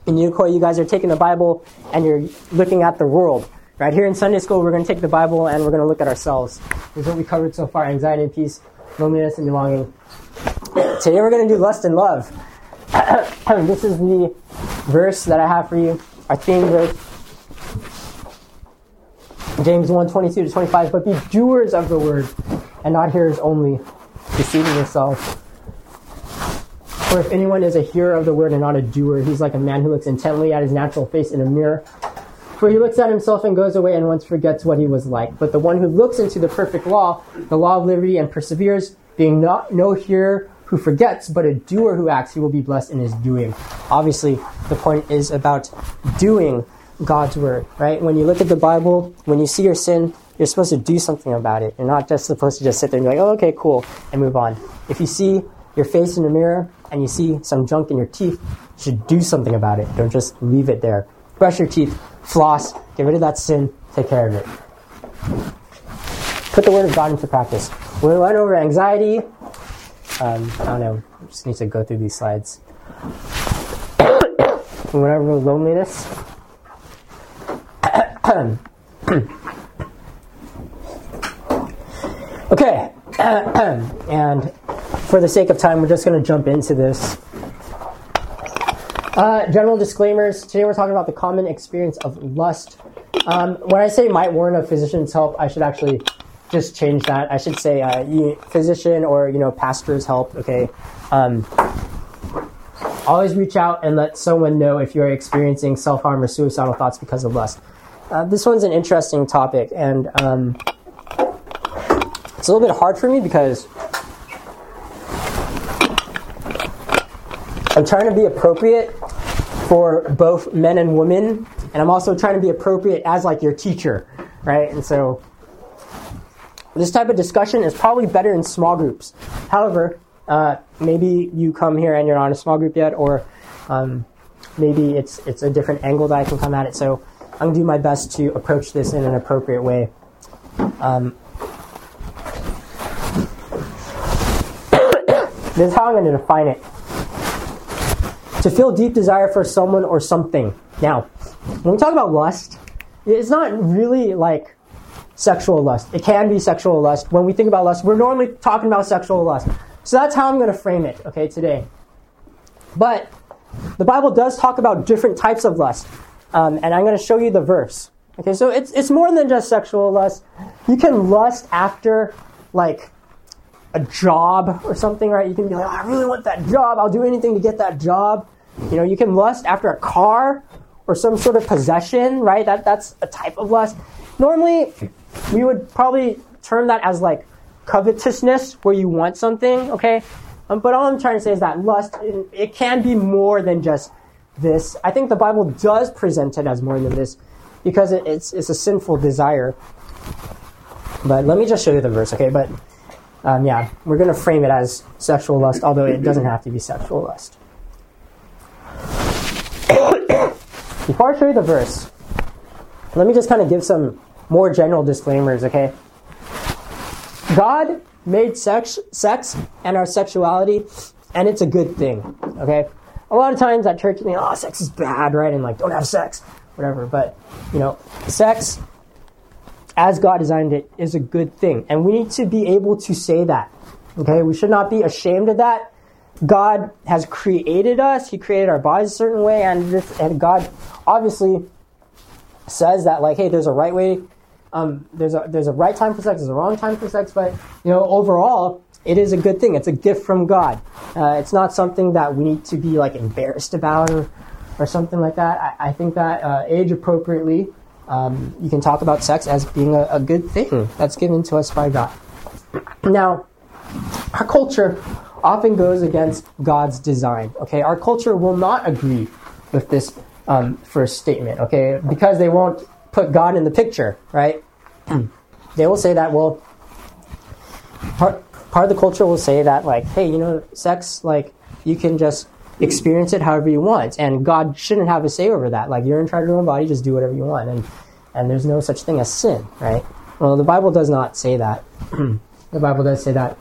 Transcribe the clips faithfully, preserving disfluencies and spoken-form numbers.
in Unicoi, you guys are taking the Bible and you're looking at the world. Right here in Sunday school, we're going to take the Bible and we're going to look at ourselves. This is what we covered so far: anxiety and peace, loneliness and belonging. Today we're going to do lust and love. This is the verse that I have for you, our theme verse. James one, twenty-two to twenty-five. But be doers of the word and not hearers only, deceiving yourselves. For if anyone is a hearer of the word and not a doer, he's like a man who looks intently at his natural face in a mirror. For he looks at himself and goes away and once forgets what he was like. But the one who looks into the perfect law, the law of liberty, and perseveres, being not no hearer who forgets, but a doer who acts, he will be blessed in his doing. Obviously, the point is about doing God's word, right? When you look at the Bible, when you see your sin, you're supposed to do something about it. You're not just supposed to just sit there and be like, oh, okay, cool, and move on. If you see your face in the mirror and you see some junk in your teeth, you should do something about it. Don't just leave it there. Brush your teeth, floss, get rid of that sin, take care of it. Put the word of God into practice. We went over anxiety. Um, I don't know, I just need to go through these slides. We went over loneliness. Okay, and for the sake of time, we're just going to jump into this. Uh, general disclaimers. Today we're talking about the common experience of lust. Um, when I say might warrant a physician's help, I should actually just change that. I should say uh, you, physician or, you know, pastor's help, okay? Um, always reach out and let someone know if you're experiencing self-harm or suicidal thoughts because of lust. Uh, this one's an interesting topic, and um, it's a little bit hard for me because I'm trying to be appropriate for both men and women, and I'm also trying to be appropriate as like your teacher, right? And so this type of discussion is probably better in small groups. However, uh, maybe you come here and you're not in a small group yet, or um, maybe it's it's a different angle that I can come at it. So I'm going to do my best to approach this in an appropriate way. Um, this is how I'm going to define it. To feel deep desire for someone or something. Now, when we talk about lust, it's not really like sexual lust. It can be sexual lust. When we think about lust, we're normally talking about sexual lust. So that's how I'm going to frame it, okay, today. But the Bible does talk about different types of lust. Um, and I'm going to show you the verse. Okay, so it's it's more than just sexual lust. You can lust after, like, a job or something, right? You can be like, oh, I really want that job. I'll do anything to get that job. You know, you can lust after a car or some sort of possession, right? That That's a type of lust. Normally, we would probably term that as, like, covetousness, where you want something, okay? Um, but all I'm trying to say is that lust, it, it can be more than just this. I think the Bible does present it as more than this because it, it's it's a sinful desire. But let me just show you the verse, okay? But um, yeah, we're going to frame it as sexual lust, although it doesn't have to be sexual lust. Before I show you the verse, let me just kind of give some more general disclaimers, okay? God made sex, sex and our sexuality, and it's a good thing, okay? A lot of times at church, you know, oh, sex is bad, right? And like, don't have sex, whatever. But, you know, sex, as God designed it, is a good thing. And we need to be able to say that, okay? We should not be ashamed of that. God has created us. He created our bodies a certain way. And, this, and God obviously says that, like, hey, there's a right way. Um, there's a there's a right time for sex. There's a wrong time for sex. But, you know, overall, it is a good thing. It's a gift from God. Uh, it's not something that we need to be like embarrassed about or, or something like that. I, I think that uh, age appropriately, um, you can talk about sex as being a, a good thing that's given to us by God. Now, our culture often goes against God's design. Okay, our culture will not agree with this um, first statement. Okay, because they won't put God in the picture, right? They will say that, well, part. Part of the culture will say that, like, hey, you know, sex, like, you can just experience it however you want, and God shouldn't have a say over that. Like, you're in charge of your own body, just do whatever you want, and and there's no such thing as sin, right? Well, the Bible does not say that. The Bible does say that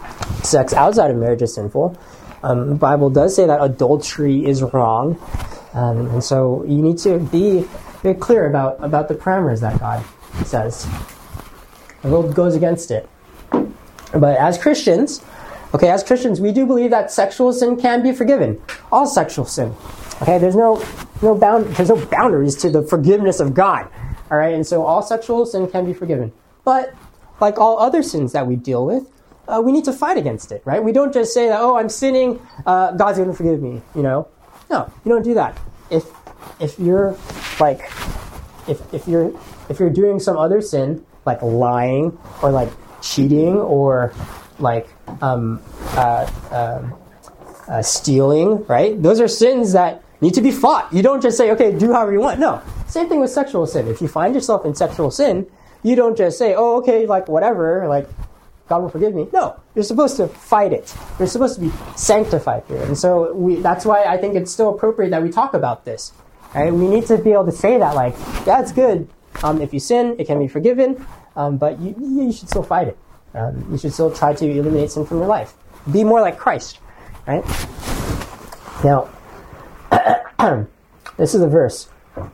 sex outside of marriage is sinful. Um, the Bible does say that adultery is wrong. Um, and so you need to be very clear about, about the parameters that God says. The world goes against it. But as Christians, okay, as Christians, we do believe that sexual sin can be forgiven. All sexual sin. Okay, there's no no bound there's no boundaries to the forgiveness of God. All right, and so all sexual sin can be forgiven. But like all other sins that we deal with, uh, we need to fight against it, right? We don't just say that, oh, I'm sinning, uh, God's going to forgive me, you know? No, you don't do that. If if you're like if if you're if you're doing some other sin, like lying or like cheating or like um, uh, uh, uh, stealing, right? Those are sins that need to be fought. You don't just say, okay, do however you want. No. Same thing with sexual sin. If you find yourself in sexual sin, you don't just say, oh, okay, like whatever, like God will forgive me. No. You're supposed to fight it. You're supposed to be sanctified here. And so we, that's why I think it's still appropriate that we talk about this. Right? We need to be able to say that, like, yeah, it's good. Um, if you sin, it can be forgiven, um, but you, you should still fight it. Um, you should still try to eliminate sin from your life. Be more like Christ, right? Now, this is a verse.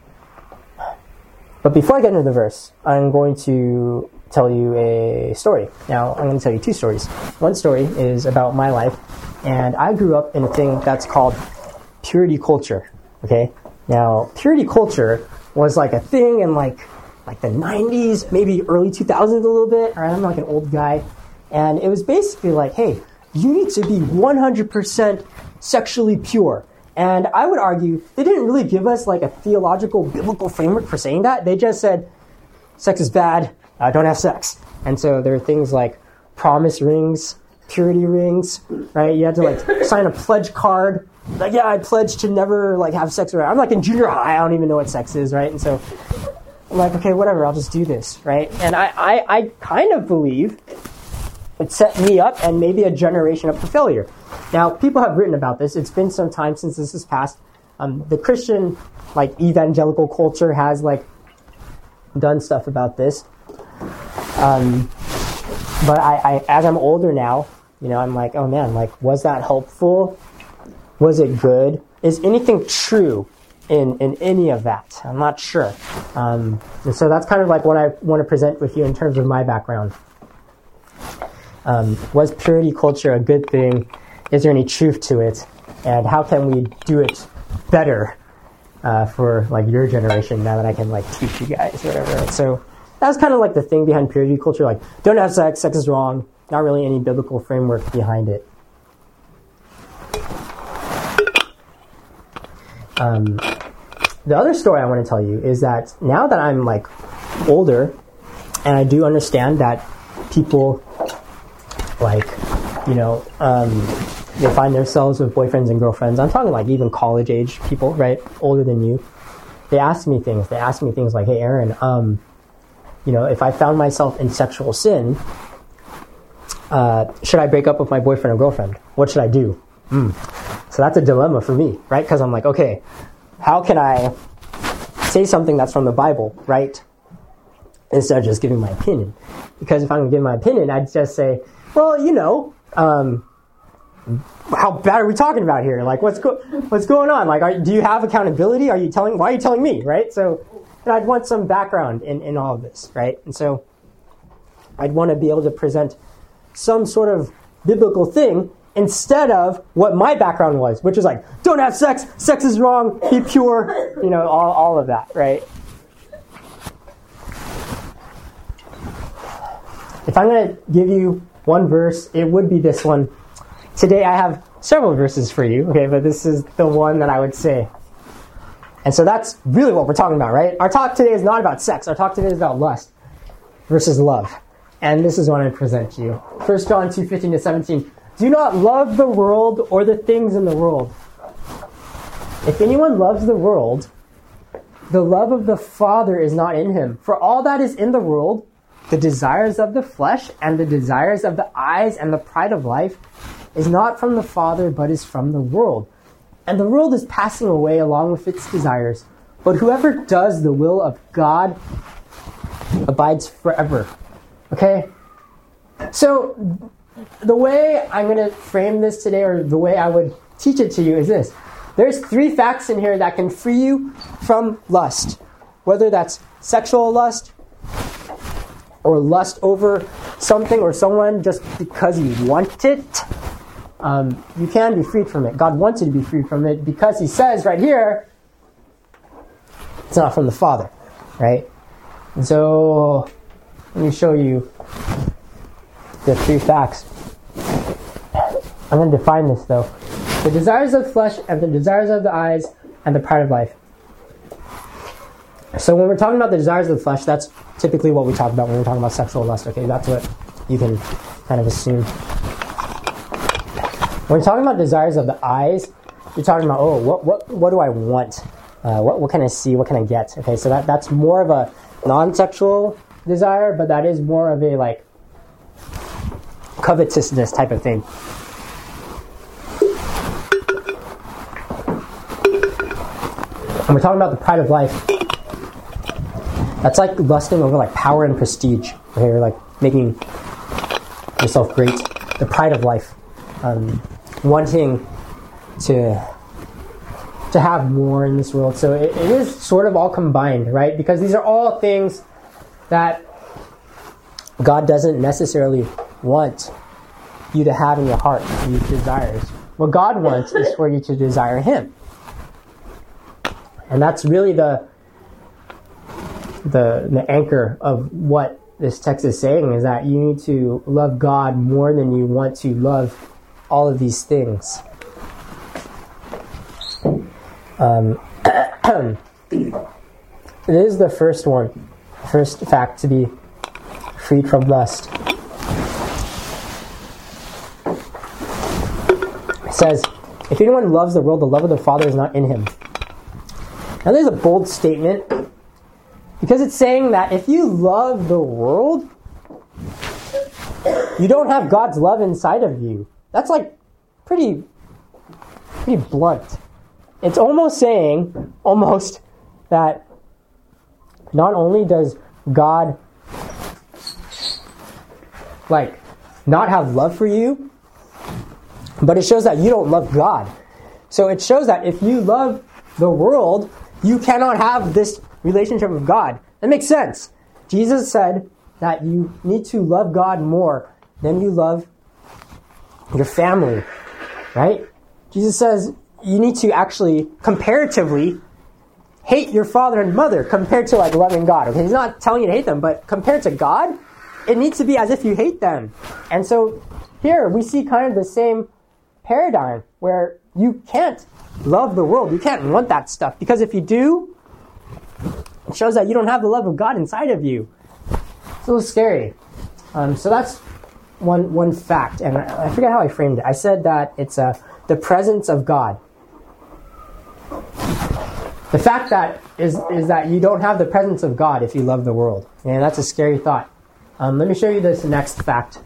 But before I get into the verse, I'm going to tell you a story. Now, I'm going to tell you two stories. One story is about my life, and I grew up in a thing that's called purity culture, okay? Now, purity culture was like a thing in like like the nineties, maybe early two thousands a little bit. All right, I'm like an old guy. And it was basically like, hey, you need to be one hundred percent sexually pure. And I would argue they didn't really give us like a theological, biblical framework for saying that. They just said, sex is bad, uh, don't have sex. And so there are things like promise rings, purity rings, right? You had to like sign a pledge card. Like, yeah, I pledge to never like have sex around. I'm like in junior high, I don't even know what sex is, right? And so I'm like, okay, whatever, I'll just do this, right? And I, I, I kind of believe it set me up and maybe a generation up for failure. Now, people have written about this. It's been some time since this has passed. Um, the Christian, like, evangelical culture has, like, done stuff about this. Um, but I, I, as I'm older now, you know, I'm like, oh man, like, was that helpful? Was it good? Is anything true in, in any of that? I'm not sure. Um, and so that's kind of like what I want to present with you in terms of my background. Um, was purity culture a good thing? Is there any truth to it? And how can we do it better uh, for like your generation now that I can like teach you guys or whatever? So that's kind of like the thing behind purity culture. Like, don't have sex, sex is wrong. Not really any biblical framework behind it. Um, the other story I want to tell you is that now that I'm like older and I do understand that people like, you know, um, they find themselves with boyfriends and girlfriends. I'm talking like even college age people, right? Older than you. They ask me things. They ask me things like, hey, Aaron, um, you know, if I found myself in sexual sin, uh, should I break up with my boyfriend or girlfriend? What should I do? Mm. So that's a dilemma for me, right? Because I'm like, okay, how can I say something that's from the Bible, right? Instead of just giving my opinion. Because if I'm going to give my opinion, I'd just say, well, you know, um, how bad are we talking about here? Like, what's go- what's going on? Like, are, do you have accountability? Are you telling? Why are you telling me? Right? So, and I'd want some background in, in all of this, right? And so, I'd want to be able to present some sort of biblical thing instead of what my background was, which is like, don't have sex, sex is wrong, be pure, you know, all all of that, right? If I'm going to give you one verse, it would be this one. Today I have several verses for you, okay, but this is the one that I would say. And so that's really what we're talking about, right? Our talk today is not about sex. Our talk today is about lust versus love. And this is what I present to you. First John two, fifteen to seventeen. Do not love the world or the things in the world. If anyone loves the world, the love of the Father is not in him. For all that is in the world, the desires of the flesh and the desires of the eyes and the pride of life is not from the Father, but is from the world. And the world is passing away along with its desires. But whoever does the will of God abides forever. Okay? So, the way I'm going to frame this today, or the way I would teach it to you, is this. there's three facts in here that can free you from lust. Whether that's sexual lust, or lust over something or someone just because you want it, um, you can be freed from it. God wants you to be freed from it because he says right here, it's not from the Father, right? And so, let me show you the three facts. I'm going to define this though. The desires of the flesh and the desires of the eyes and the pride of life. So when we're talking about the desires of the flesh, that's typically what we talk about when we're talking about sexual lust, okay? That's what you can kind of assume. When you're talking about desires of the eyes, you're talking about, oh, what what what do I want? Uh, what what can I see? What can I get? Okay, so that, that's more of a non-sexual desire, but that is more of a, like, covetousness type of thing. When we're talking about the pride of life, that's like lusting over like power and prestige. Okay, or like making yourself great. The pride of life, um, wanting to to have more in this world. So it, it is sort of all combined, right? Because these are all things that God doesn't necessarily want you to have in your heart. These desires. What God wants is for you to desire Him, and that's really the. The, the anchor of what this text is saying is that you need to love God more than you want to love all of these things. Um, it is the first one, first fact to be freed from lust. It says, if anyone loves the world, the love of the Father is not in him. Now there's a bold statement, because it's saying that if you love the world, you don't have God's love inside of you. That's like pretty, pretty blunt. It's almost saying, almost, that not only does God, like, not have love for you, but it shows that you don't love God. So it shows that if you love the world, you cannot have this relationship with God. That makes sense. Jesus said that you need to love God more than you love your family, right? Jesus says you need to actually comparatively hate your father and mother compared to like loving God. Okay, he's not telling you to hate them, but compared to God, it needs to be as if you hate them. And so here we see kind of the same paradigm where you can't love the world. You can't want that stuff, because if you do, it shows that you don't have the love of God inside of you. It's a little scary. Um, so that's one one fact, and I, I forget how I framed it. I said that it's uh, the presence of God. The fact that is is that you don't have the presence of God if you love the world, and that's a scary thought. Um, let me show you this next fact.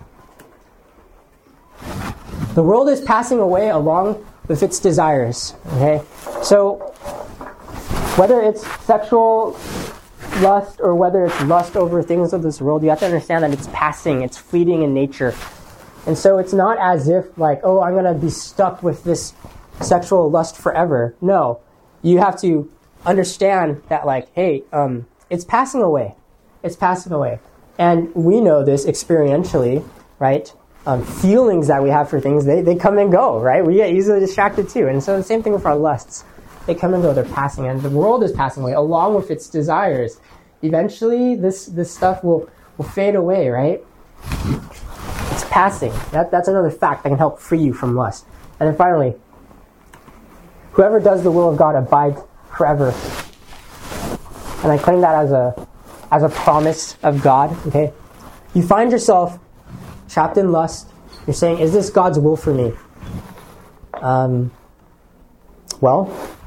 The world is passing away along with its desires. Okay, so whether it's sexual lust or whether it's lust over things of this world, you have to understand that it's passing, it's fleeting in nature. And so it's not as if like, oh, I'm going to be stuck with this sexual lust forever. No, you have to understand that like, hey, um, it's passing away. It's passing away. And we know this experientially, right? Um, feelings that we have for things, they, they come and go, right? We get easily distracted too. And so the same thing with our lusts. They come and go, they're passing, and the world is passing away along with its desires. Eventually, this, this stuff will, will fade away, right? It's passing. That, that's another fact that can help free you from lust. And then finally, whoever does the will of God abides forever. And I claim that as a, as a promise of God, okay? You find yourself trapped in lust. You're saying, is this God's will for me? Um, well...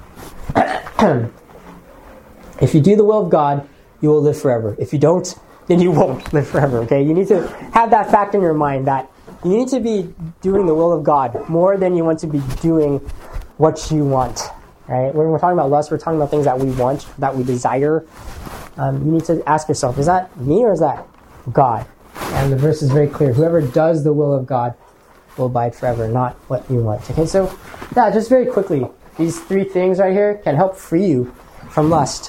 If you do the will of God, you will live forever. If you don't, then you won't live forever, okay? You need to have that fact in your mind that you need to be doing the will of God more than you want to be doing what you want, right? When we're talking about lust, we're talking about things that we want, that we desire. Um, you need to ask yourself, is that me or is that God? And the verse is very clear. Whoever does the will of God will abide forever, not what you want. Okay, so yeah, just very quickly, these three things right here can help free you from lust.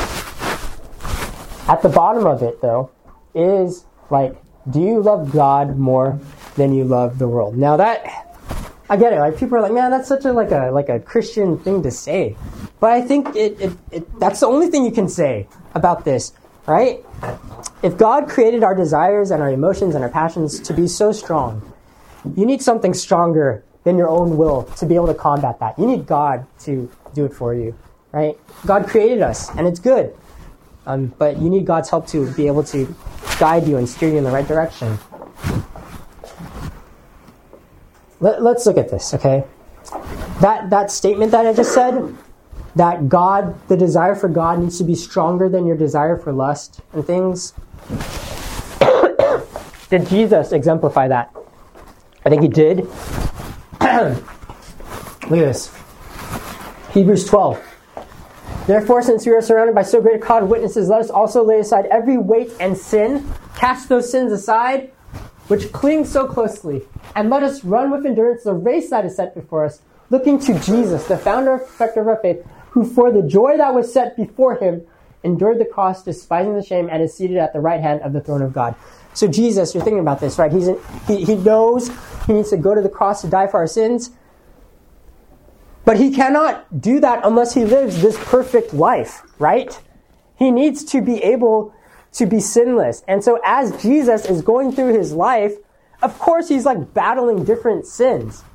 At the bottom of it, though, is like, do you love God more than you love the world? Now that, I get it. Like, people are like, man, that's such a like a like a Christian thing to say. But I think it, it, it that's the only thing you can say about this, right? If God created our desires and our emotions and our passions to be so strong, you need something stronger than your own will to be able to combat that. You need God to do it for you, right? God created us, and it's good. Um, but you need God's help to be able to guide you and steer you in the right direction. Let, let's look at this, okay? That that statement that I just said, that God, the desire for God needs to be stronger than your desire for lust and things. Did Jesus exemplify that? I think he did. Look at this. Hebrews twelve. Therefore, since we are surrounded by so great a cloud of witnesses, let us also lay aside every weight and sin, cast those sins aside, which cling so closely, and let us run with endurance the race that is set before us, looking to Jesus, the founder and perfecter of our faith, who for the joy that was set before him endured the cross, despising the shame, and is seated at the right hand of the throne of God. So Jesus, you're thinking about this, right? He's in, he, he knows he needs to go to the cross to die for our sins, but he cannot do that unless he lives this perfect life, right? He needs to be able to be sinless. And so as Jesus is going through his life, of course he's like battling different sins.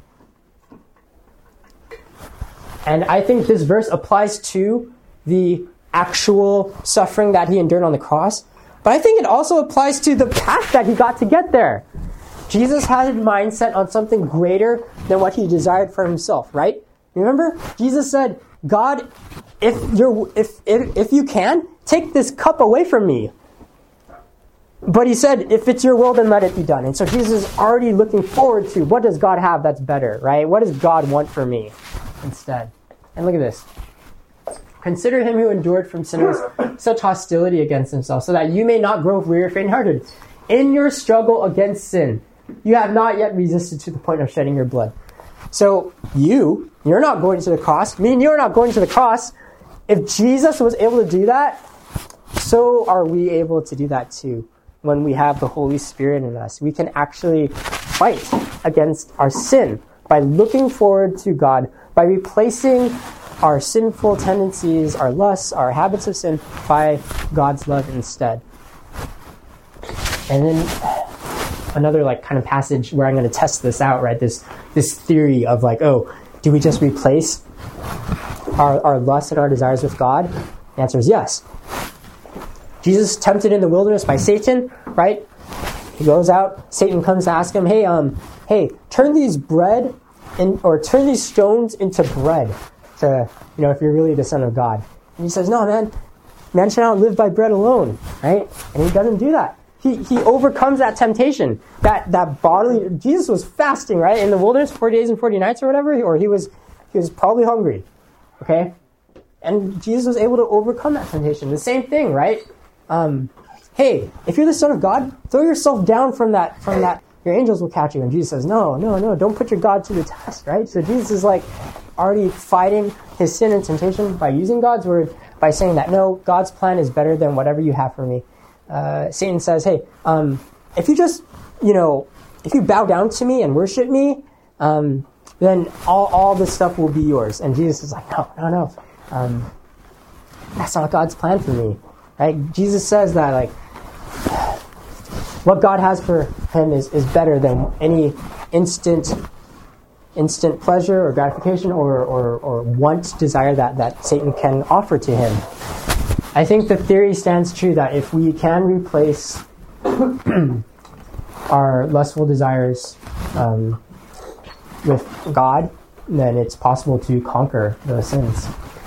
And I think this verse applies to the actual suffering that he endured on the cross. But I think it also applies to the path that he got to get there. Jesus had his mind set on something greater than what he desired for himself, right? Remember? Jesus said, God, if you're if if, if you can, take this cup away from me. But he said, if it's your will, then let it be done. And so Jesus is already looking forward to, what does God have that's better, right? What does God want for me instead? And look at this. Consider him who endured from sinners such hostility against himself, so that you may not grow weary or faint-hearted. In your struggle against sin, you have not yet resisted to the point of shedding your blood. So you, you're not going to the cross. Me and you are not going to the cross. If Jesus was able to do that, so are we able to do that too. When we have the Holy Spirit in us, we can actually fight against our sin by looking forward to God, by replacing our sinful tendencies, our lusts, our habits of sin by God's love instead. And then another like kind of passage where I'm going to test this out, right? This this theory of like, oh, do we just replace our, our lusts and our desires with God? The answer is yes. Jesus tempted in the wilderness by Satan, right? He goes out, Satan comes to ask him, hey, um, hey, turn these bread in, or turn these stones into bread, to, you know, if you're really the Son of God. And he says, no, man, man shall not live by bread alone, right? And he doesn't do that. He he overcomes that temptation, that that bodily. Jesus was fasting, right, in the wilderness, forty days and forty nights, or whatever, or he was he was probably hungry, okay, and Jesus was able to overcome that temptation. The same thing, right? Um, hey, if you're the Son of God, throw yourself down from that from that. Your angels will catch you. And Jesus says, no, no, no, don't put your God to the test, right? So Jesus is like already fighting his sin and temptation by using God's word, by saying that no, God's plan is better than whatever you have for me. Uh, Satan says, hey, um, if you just, you know, if you bow down to me and worship me, um, then all, all this stuff will be yours. And Jesus is like, no, no, no. Um, that's not God's plan for me, right? Jesus says that, like, what God has for him is, is better than any instant instant pleasure or gratification or, or, or want, desire that, that Satan can offer to him. I think the theory stands true that if we can replace our lustful desires um, with God, then it's possible to conquer those sins.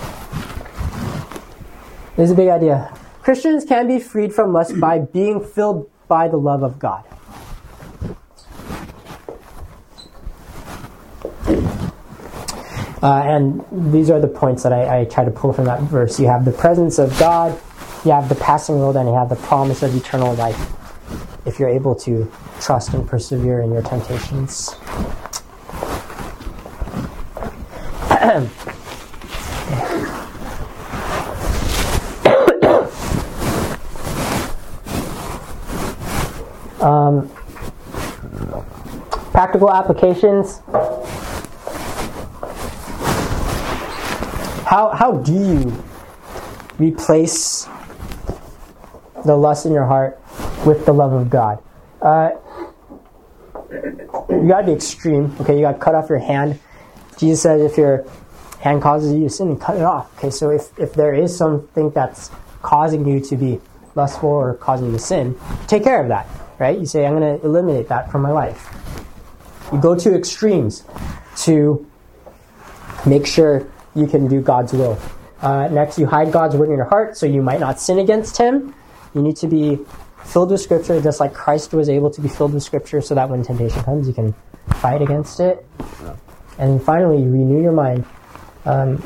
This is a big idea. Christians can be freed from lust by being filled by the love of God. Uh, and these are the points that I, I try to pull from that verse. You have the presence of God, you have the passing world, and you have the promise of eternal life if you're able to trust and persevere in your temptations. Um, practical applications. How how do you replace the lust in your heart with the love of God? Uh, you gotta be extreme. Okay, you gotta cut off your hand. Jesus said, if your hand causes you to sin, cut it off. Okay, so if, if there is something that's causing you to be lustful or causing you to sin, take care of that, right? You say, I'm going to eliminate that from my life. You go to extremes to make sure you can do God's will. Uh, next, you hide God's word in your heart so you might not sin against Him. You need to be filled with Scripture, just like Christ was able to be filled with Scripture, so that when temptation comes, you can fight against it. And finally, you renew your mind. Um,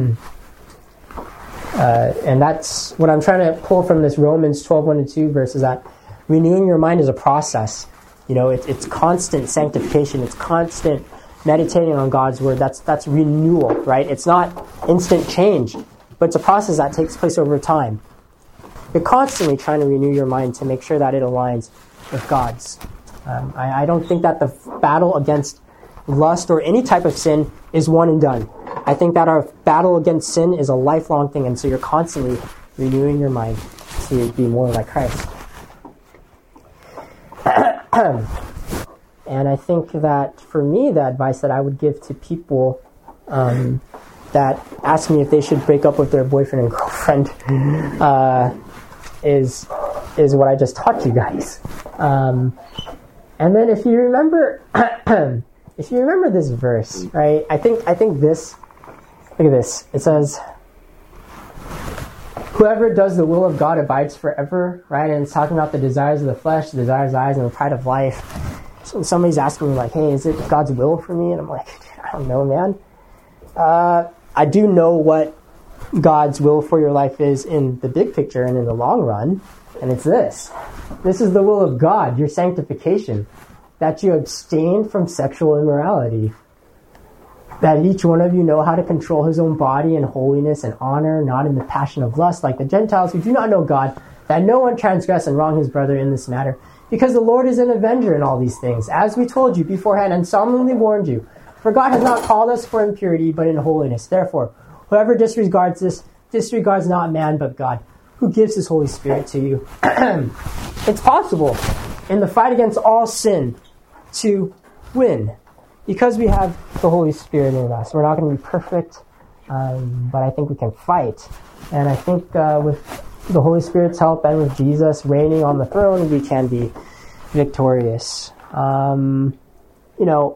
uh, and that's what I'm trying to pull from this Romans twelve, one to two verse, is that renewing your mind is a process. You know, it, it's constant sanctification. It's constant meditating on God's word. That's that's renewal, right? It's not instant change, but it's a process that takes place over time. You're constantly trying to renew your mind to make sure that it aligns with God's. Um, I, I don't think that the battle against lust or any type of sin is one and done. I think that our battle against sin is a lifelong thing, and so you're constantly renewing your mind to be more like Christ. And I think that for me, the advice that I would give to people um, that ask me if they should break up with their boyfriend and girlfriend uh, is is what I just taught you guys. Um, and then if you remember, if you remember this verse, right? I think I think this. Look at this. It says, "Whoever does the will of God abides forever," right? And it's talking about the desires of the flesh, the desires of the eyes, and the pride of life. So somebody's asking me, like, "Hey, is it God's will for me?" And I'm like, I don't know, man. Uh, I do know what God's will for your life is in the big picture and in the long run, and it's this. This is the will of God, your sanctification, that you abstain from sexual immorality, that each one of you know how to control his own body in holiness and honor, not in the passion of lust, like the Gentiles who do not know God, that no one transgress and wrong his brother in this matter, because the Lord is an avenger in all these things, as we told you beforehand and solemnly warned you. For God has not called us for impurity, but in holiness. Therefore, whoever disregards this, disregards not man, but God, who gives his Holy Spirit to you. It's possible in the fight against all sin to win, because we have the Holy Spirit in us. We're not going to be perfect, um, but I think we can fight. And I think uh, with the Holy Spirit's help and with Jesus reigning on the throne, we can be victorious. Um, you know,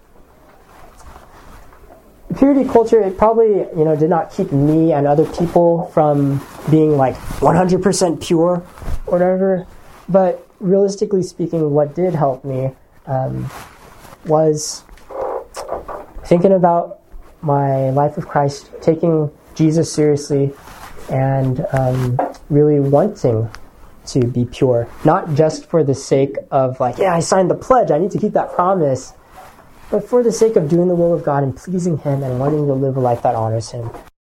purity culture, it probably, you know, did not keep me and other people from being like one hundred percent pure or whatever. But realistically speaking, what did help me um, was thinking about my life with Christ, taking Jesus seriously, and um, really wanting to be pure. Not just for the sake of like, yeah, I signed the pledge, I need to keep that promise, but for the sake of doing the will of God and pleasing Him and wanting to live a life that honors Him.